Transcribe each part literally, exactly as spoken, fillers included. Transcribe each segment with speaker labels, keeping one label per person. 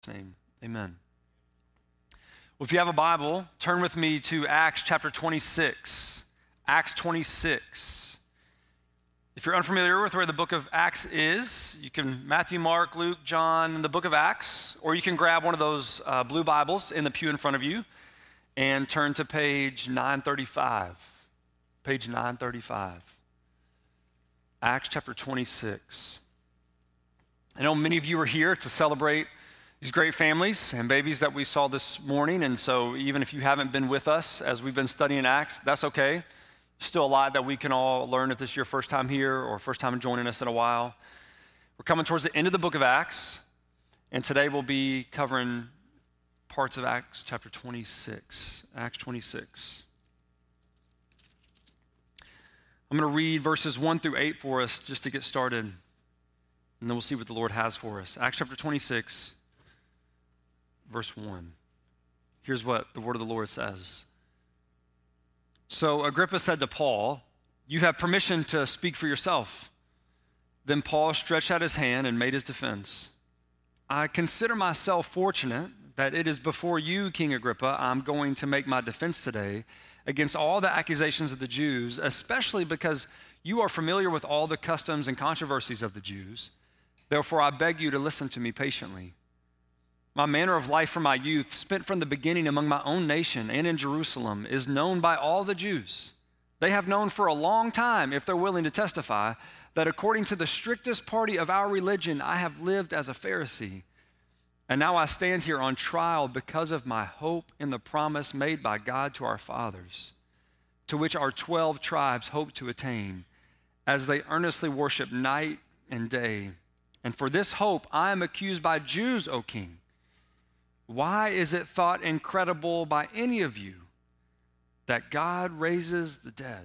Speaker 1: Name. Amen. Well, if you have a Bible, turn with me to Acts chapter twenty-six. Acts twenty-six. If you're unfamiliar with where the book of Acts is, you can Matthew, Mark, Luke, John, the book of Acts, or you can grab one of those uh, blue Bibles in the pew in front of you and turn to page nine thirty-five. Page nine thirty-five. Acts chapter twenty-six. I know many of you are here to celebrate these great families and babies that we saw this morning, and so even if you haven't been with us as we've been studying Acts, that's okay. Still a lot that we can all learn if this is your first time here or first time joining us in a while. We're coming towards the end of the book of Acts, and today we'll be covering parts of Acts chapter twenty-six. Acts twenty-six. I'm going to read verses one through eight for us just to get started, and then we'll see what the Lord has for us. Acts chapter twenty-six. Verse one. Here's what the word of the Lord says. So Agrippa said to Paul, "You have permission to speak for yourself." Then Paul stretched out his hand and made his defense. "I consider myself fortunate that it is before you, King Agrippa, I'm going to make my defense today against all the accusations of the Jews, especially because you are familiar with all the customs and controversies of the Jews. Therefore, I beg you to listen to me patiently. My manner of life from my youth, spent from the beginning among my own nation and in Jerusalem, is known by all the Jews. They have known for a long time, if they're willing to testify, that according to the strictest party of our religion, I have lived as a Pharisee. And now I stand here on trial because of my hope in the promise made by God to our fathers, to which our twelve tribes hope to attain, as they earnestly worship night and day. And for this hope I am accused by Jews, O king. Why is it thought incredible by any of you that God raises the dead?"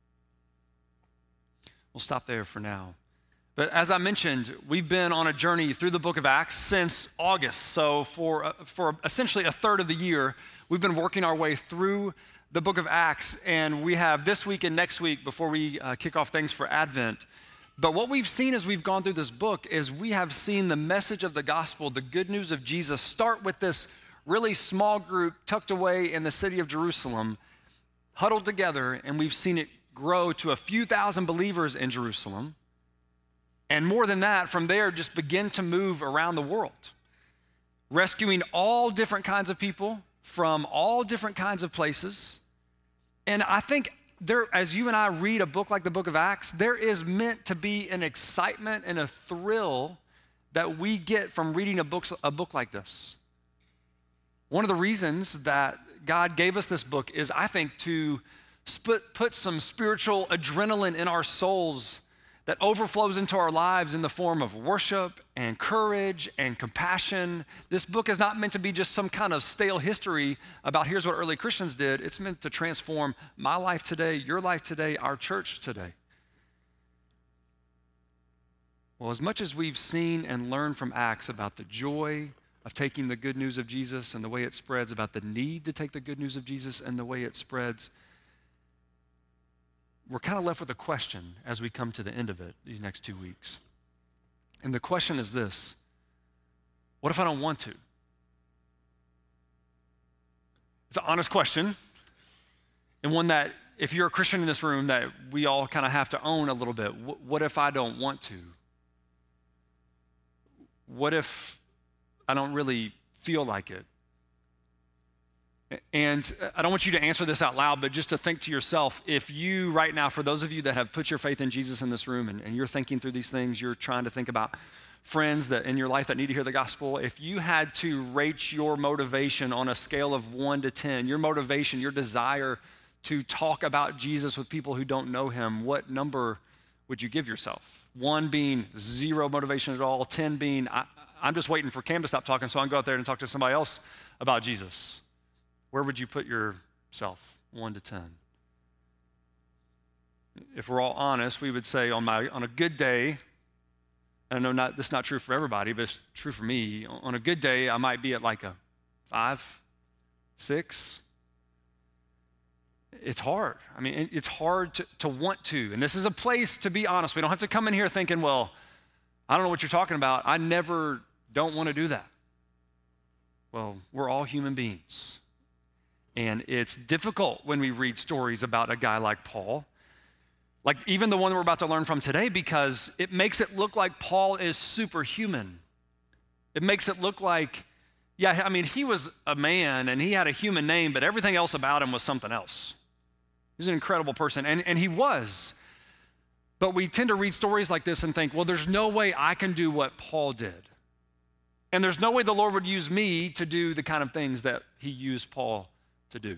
Speaker 1: We'll stop there for now. But as I mentioned, we've been on a journey through the book of Acts since August. So for, uh, for essentially a third of the year, we've been working our way through the book of Acts. And we have this week and next week before we uh, kick off things for Advent. But what we've seen as we've gone through this book is we have seen the message of the gospel, the good news of Jesus, start with this really small group tucked away in the city of Jerusalem, huddled together, and we've seen it grow to a few thousand believers in Jerusalem. And more than that, from there, just begin to move around the world, rescuing all different kinds of people from all different kinds of places. And I think There, as you and I read a book like the book of Acts, there is meant to be an excitement and a thrill that we get from reading a book, a book like this. One of the reasons that God gave us this book is, I think, to put, put some spiritual adrenaline in our souls that overflows into our lives in the form of worship and courage and compassion. This book is not meant to be just some kind of stale history about here's what early Christians did. It's meant to transform my life today, your life today, our church today. Well, as much as we've seen and learned from Acts about the joy of taking the good news of Jesus and the way it spreads, about the need to take the good news of Jesus and the way it spreads, we're kind of left with a question as we come to the end of it these next two weeks. And the question is this: what if I don't want to? It's an honest question, and one that, if you're a Christian in this room, that we all kind of have to own a little bit. What if I don't want to? What if I don't really feel like it? And I don't want you to answer this out loud, but just to think to yourself, if you right now, for those of you that have put your faith in Jesus in this room and, and you're thinking through these things, you're trying to think about friends that in your life that need to hear the gospel, if you had to rate your motivation on a scale of one to ten, your motivation, your desire to talk about Jesus with people who don't know him, what number would you give yourself? One being zero motivation at all, ten being, I, I'm just waiting for Cam to stop talking so I can go out there and talk to somebody else about Jesus. Where would you put yourself, one to ten? If we're all honest, we would say on my on a good day, and I know not, this is not true for everybody, but it's true for me. On a good day, I might be at like a five, six. It's hard. I mean, it's hard to, to want to. And this is a place, to be honest, we don't have to come in here thinking, well, I don't know what you're talking about. I never don't want to do that. Well, we're all human beings. And it's difficult when we read stories about a guy like Paul, like even the one we're about to learn from today, because it makes it look like Paul is superhuman. It makes it look like, yeah, I mean, he was a man and he had a human name, but everything else about him was something else. He's an incredible person, and, and he was. But we tend to read stories like this and think, well, there's no way I can do what Paul did. And there's no way the Lord would use me to do the kind of things that he used Paul to do.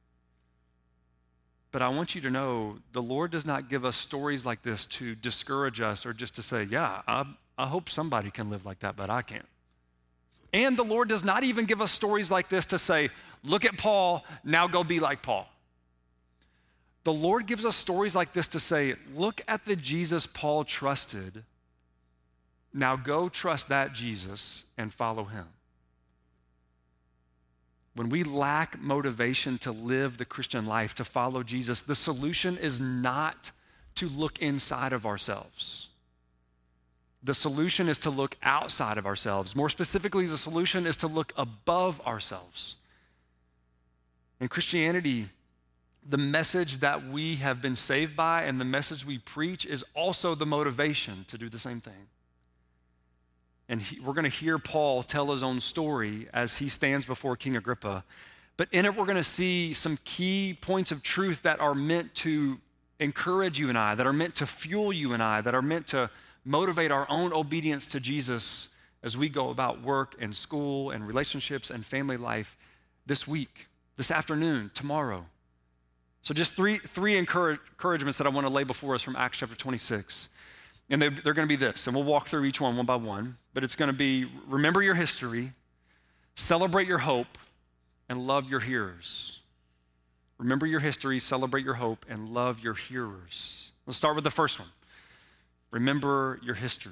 Speaker 1: But I want you to know the Lord does not give us stories like this to discourage us or just to say, yeah, I, I hope somebody can live like that, but I can't. And the Lord does not even give us stories like this to say, look at Paul, now go be like Paul. The Lord gives us stories like this to say, look at the Jesus Paul trusted, now go trust that Jesus and follow him. When we lack motivation to live the Christian life, to follow Jesus, the solution is not to look inside of ourselves. The solution is to look outside of ourselves. More specifically, the solution is to look above ourselves. In Christianity, the message that we have been saved by and the message we preach is also the motivation to do the same thing. And he, we're going to hear Paul tell his own story as he stands before King Agrippa. But in it, we're going to see some key points of truth that are meant to encourage you and I, that are meant to fuel you and I, that are meant to motivate our own obedience to Jesus as we go about work and school and relationships and family life this week, this afternoon, tomorrow. So just three, three encourage, encouragements that I want to lay before us from Acts chapter twenty-six. And they, they're going to be this, and we'll walk through each one one by one, but it's going to be remember your history, celebrate your hope, and love your hearers. Remember your history, celebrate your hope, and love your hearers. Let's start with the first one. Remember your history.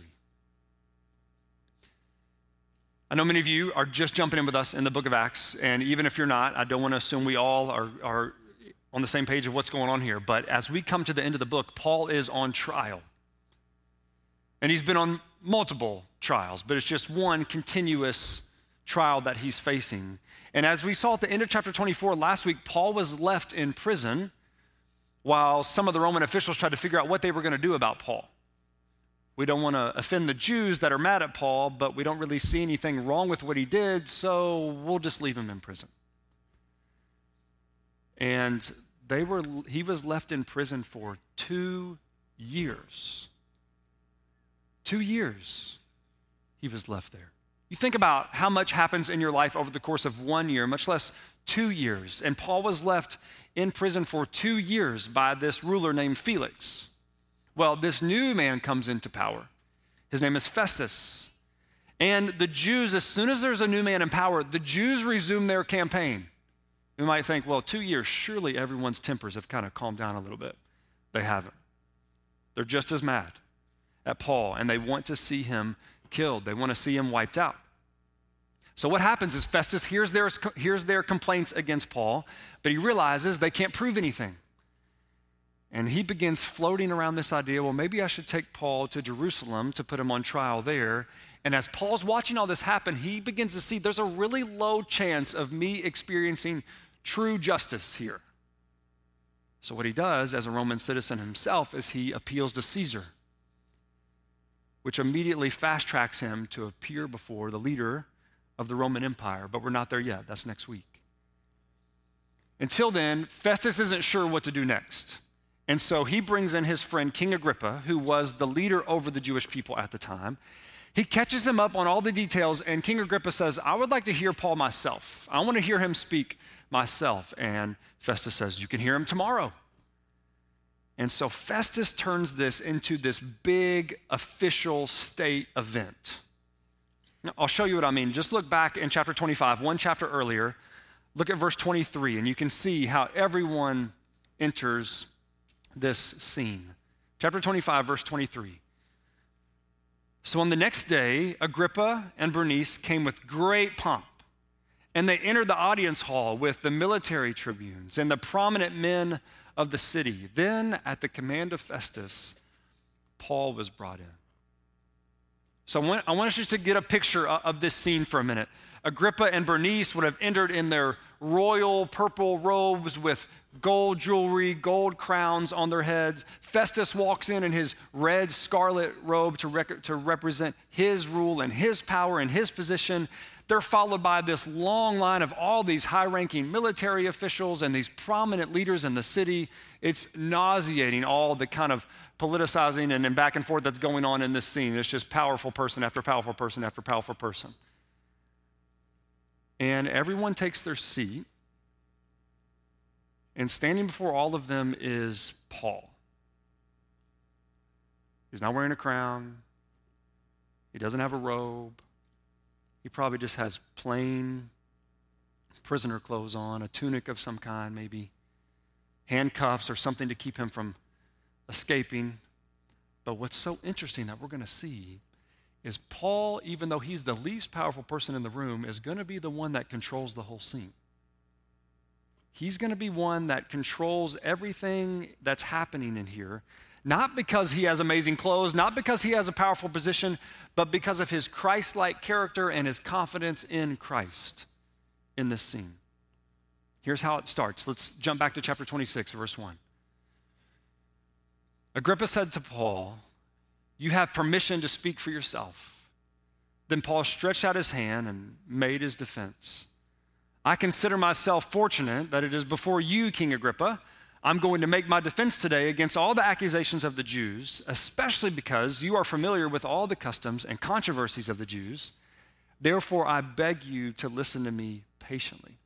Speaker 1: I know many of you are just jumping in with us in the book of Acts, and even if you're not, I don't want to assume we all are, are on the same page of what's going on here, but as we come to the end of the book, Paul is on trial. And he's been on multiple trials, but it's just one continuous trial that he's facing. And as we saw at the end of chapter twenty-four last week, Paul was left in prison while some of the Roman officials tried to figure out what they were going to do about Paul. We don't want to offend the Jews that are mad at Paul, but we don't really see anything wrong with what he did, so we'll just leave him in prison. And they were he was left in prison for two years. Two years he was left there. You think about how much happens in your life over the course of one year, much less two years. And Paul was left in prison for two years by this ruler named Felix. Well, this new man comes into power. His name is Festus. And the Jews, as soon as there's a new man in power, the Jews resume their campaign. You might think, well, two years, surely everyone's tempers have kind of calmed down a little bit. They haven't. They're just as mad at Paul, and they want to see him killed. They want to see him wiped out. So what happens is Festus hears their, hears their complaints against Paul, but he realizes they can't prove anything. And he begins floating around this idea, well, maybe I should take Paul to Jerusalem to put him on trial there. And as Paul's watching all this happen, he begins to see there's a really low chance of me experiencing true justice here. So what he does as a Roman citizen himself is he appeals to Caesar, which immediately fast tracks him to appear before the leader of the Roman Empire. But we're not there yet. That's next week. Until then, Festus isn't sure what to do next. And so he brings in his friend King Agrippa, who was the leader over the Jewish people at the time. He catches him up on all the details, and King Agrippa says, I would like to hear Paul myself. I want to hear him speak myself. And Festus says, you can hear him tomorrow. And so Festus turns this into this big official state event. Now, I'll show you what I mean. Just look back in chapter twenty-five, one chapter earlier. Look at verse twenty-three, and you can see how everyone enters this scene. Chapter twenty-five, verse twenty-three. So on the next day, Agrippa and Bernice came with great pomp, and they entered the audience hall with the military tribunes and the prominent men of the city. Then, at the command of Festus, Paul was brought in. So I want, I want you to get a picture of this scene for a minute. Agrippa and Bernice would have entered in their royal purple robes with gold jewelry, gold crowns on their heads. Festus walks in in his red scarlet robe to, rec- to represent his rule and his power and his position. They're followed by this long line of all these high-ranking military officials and these prominent leaders in the city. It's nauseating, all the kind of politicizing and, and back and forth that's going on in this scene. It's just powerful person after powerful person after powerful person. And everyone takes their seat, and standing before all of them is Paul. He's not wearing a crown. He doesn't have a robe. He probably just has plain prisoner clothes on, a tunic of some kind, maybe handcuffs or something to keep him from escaping. But what's so interesting that we're going to see is Paul, even though he's the least powerful person in the room, is going to be the one that controls the whole scene. He's going to be one that controls everything that's happening in here, not because he has amazing clothes, not because he has a powerful position, but because of his Christ-like character and his confidence in Christ in this scene. Here's how it starts. Let's jump back to chapter twenty-six, verse one. Agrippa said to Paul, "You have permission to speak for yourself." Then Paul stretched out his hand and made his defense. "I consider myself fortunate that it is before you, King Agrippa. I'm going to make my defense today against all the accusations of the Jews, especially because you are familiar with all the customs and controversies of the Jews. Therefore, I beg you to listen to me patiently."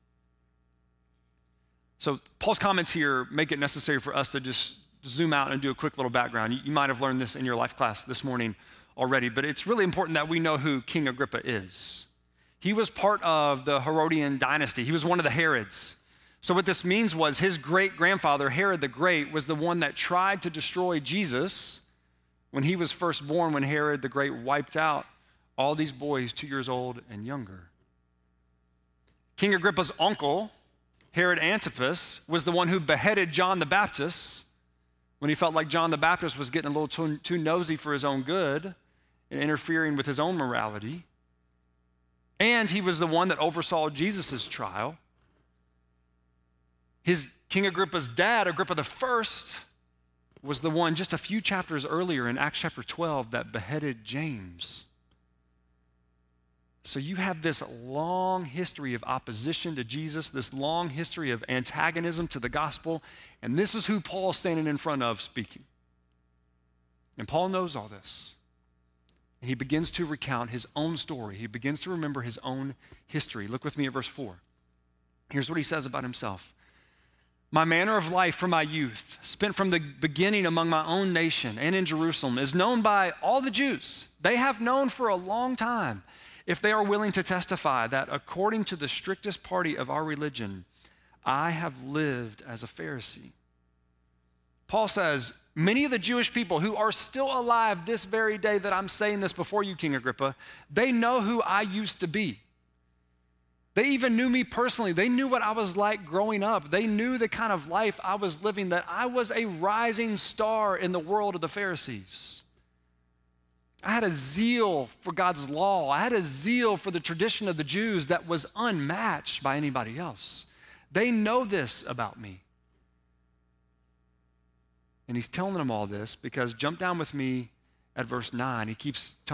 Speaker 1: So Paul's comments here make it necessary for us to just zoom out and do a quick little background. You, you might have learned this in your life class this morning already, but it's really important that we know who King Agrippa is. He was part of the Herodian dynasty. He was one of the Herods. So what this means was his great-grandfather, Herod the Great, was the one that tried to destroy Jesus when he was first born, when Herod the Great wiped out all these boys two years old and younger. King Agrippa's uncle, Herod Antipas, was the one who beheaded John the Baptist when he felt like John the Baptist was getting a little too, too nosy for his own good and interfering with his own morality. And he was the one that oversaw Jesus' trial. His King Agrippa's dad, Agrippa the First, was the one just a few chapters earlier in Acts chapter twelve that beheaded James. So you have this long history of opposition to Jesus, this long history of antagonism to the gospel, and this is who Paul's standing in front of speaking. And Paul knows all this. And he begins to recount his own story. He begins to remember his own history. Look with me at verse four. Here's what he says about himself. "My manner of life from my youth, spent from the beginning among my own nation and in Jerusalem, is known by all the Jews. They have known for a long time, if they are willing to testify, that according to the strictest party of our religion, I have lived as a Pharisee." Paul says, many of the Jewish people who are still alive this very day that I'm saying this before you, King Agrippa, they know who I used to be. They even knew me personally. They knew what I was like growing up. They knew the kind of life I was living, that I was a rising star in the world of the Pharisees. I had a zeal for God's law. I had a zeal for the tradition of the Jews that was unmatched by anybody else. They know this about me. And he's telling them all this because, jump down with me at verse nine. He keeps telling